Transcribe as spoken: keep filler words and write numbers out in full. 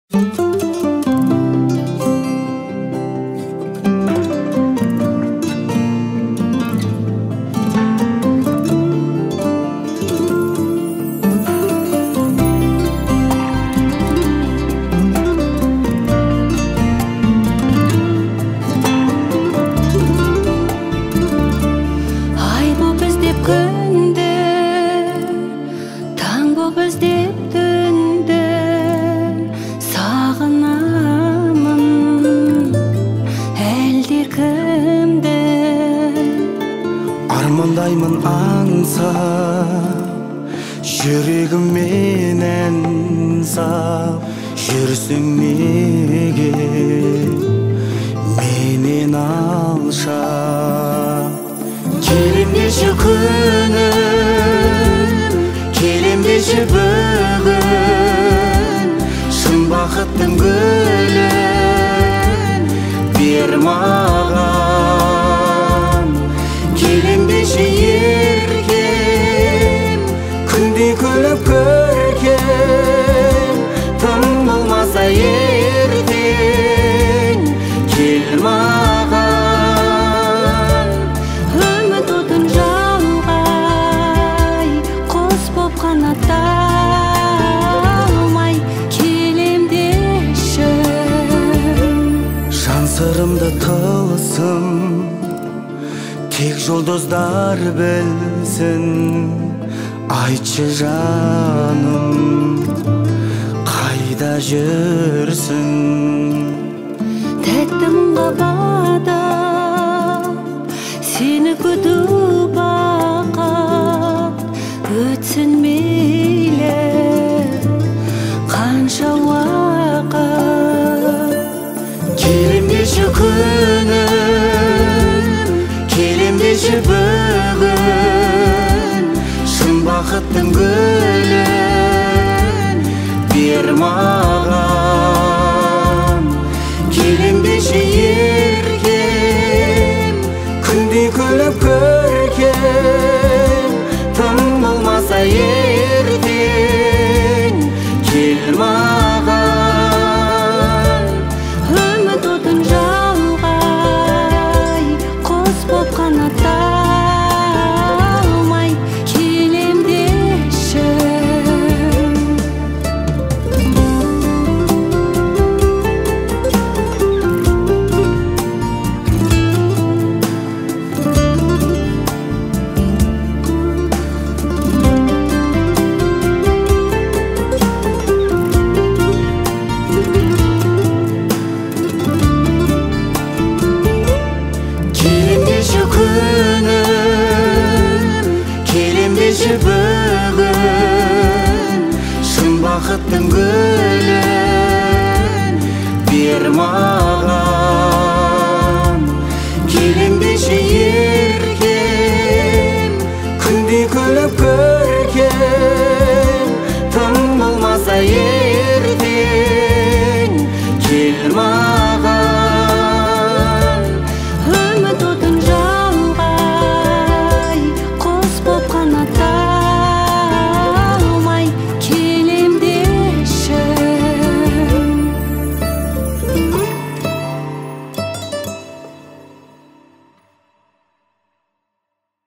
Армандаймын аңсап, жүрегім менен сап, жүрсің неге менен алшап. Келемдеші күнім, келемдеші бүгін, шын бақыттың гүлін бер маған. Келемдеші еркем, күндей күліп көркем, тым болмаса ертең кел маған. Үміт отын жалғай, құс боп қанатталмай, келемдеші. Жан сырымды тылсым тек жұлдыздар білсін. Айтшы жаным, қайда жүрсің? Тәттім қабада, сені күтіп бақат, өтсін мейлі қанша уақыт. Келемдеші күнім, келемдеші бүгін, шын бақыттың гүлін бер маған. Келемдеші еркем, күндей күліп көркем, тым болмаса ертең кел маған. Үміт отын жалғай, құс боп қанатталмай, келемдеші. Келемдеші күнім, келемдеші бүгін, шын бақыттың гүлін